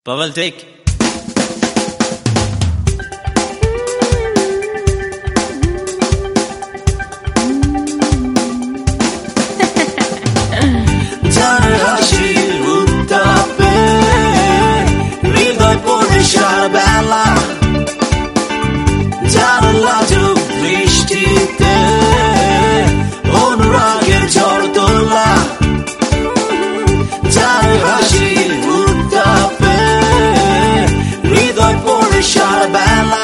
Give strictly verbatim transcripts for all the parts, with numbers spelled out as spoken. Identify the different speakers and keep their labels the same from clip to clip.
Speaker 1: Pavel, take.
Speaker 2: যার হাসির উত্তাপে হৃদয় পড়ে সারা বেলা, যার লাজুক দৃষ্টিতে অনুরাগের ঝড় তোলা, যার হাসির উত্তাপে হৃদয় পড়ে সারা বেলা,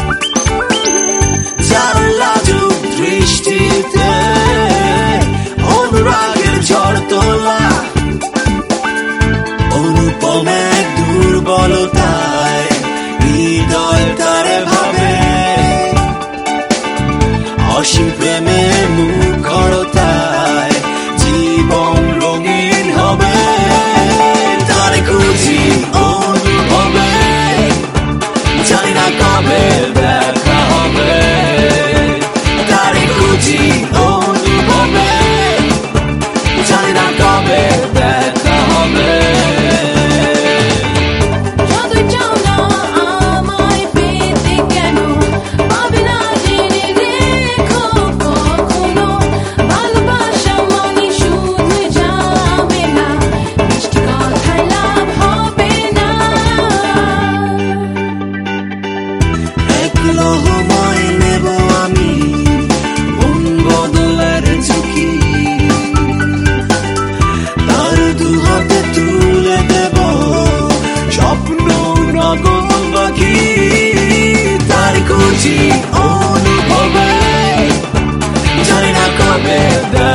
Speaker 2: যার লাজুক দৃষ্টিতে অনুরাগের ঝড় তোলা, অনুপম এক দুর্বলতায় হৃদয় তারে ভাবে, অসীম প্রেমের মুখরতায় জীবন রঙিন হবে, তারে খুঁজি অনুভবে, জানি না কবে দেখা হবে, তারে খুঁজি অনুভবে, জানি না কবে দেখা হবে। অনুভবে, জানি না কবে